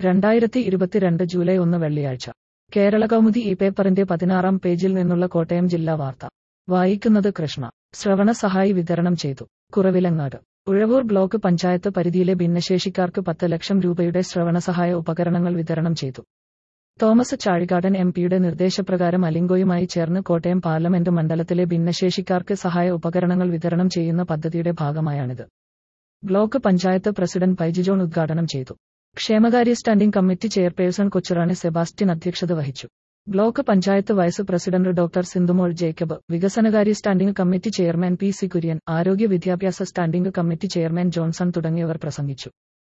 2022 July 1 വെള്ളിയാഴ്ച കേരളകൗമുദി ഈ പേപ്പറിന്റെ 16-ാം പേജിൽ നിന്നുള്ള കോട്ടയം ജില്ലാ വാർത്ത വായിക്കുന്നത് കൃഷ്ണ. ശ്രവണ സഹായി വിതരണം ചെയ്തു. കുറവിലങ്ങാട്. ഉഴവൂർ ബ്ലോക്ക് പഞ്ചായത്ത് പരിധിയിലെ ഭിന്നശേഷിക്കാർക്ക് 10 ലക്ഷം രൂപയുടെ ശ്രവണസഹായ ഉപകരണങ്ങൾ വിതരണം ചെയ്തു. തോമസ് ചാഴികാടൻ എംപിയുടെ നിർദ്ദേശപ്രകാരം അലിങ്കോയുമായി ചേർന്ന് കോട്ടയം പാർലമെന്റ് മണ്ഡലത്തിലെ ഭിന്നശേഷിക്കാർക്ക് സഹായ ഉപകരണങ്ങൾ വിതരണം ചെയ്യുന്ന പദ്ധതിയുടെ ഭാഗമായാണിത്. Block panchayat president Paiji John ഉദ്ഘാടനം ചെയ്തു. ക്ഷേമകാര്യ standing committee chairperson Kochurani Sebastian അധ്യക്ഷത വഹിച്ചു. Block panchayat vice president doctor Sindhumol Jacob, വികസനകാര്യ standing committee chairman P C Kurian, ആരോഗ്യ വിദ്യാഭ്യാസ സ്റ്റാൻഡിംഗ് കമ്മിറ്റി ചെയർമാൻ ജോൺസൺ തുടങ്ങിയവർ പ്രസംഗിച്ചു.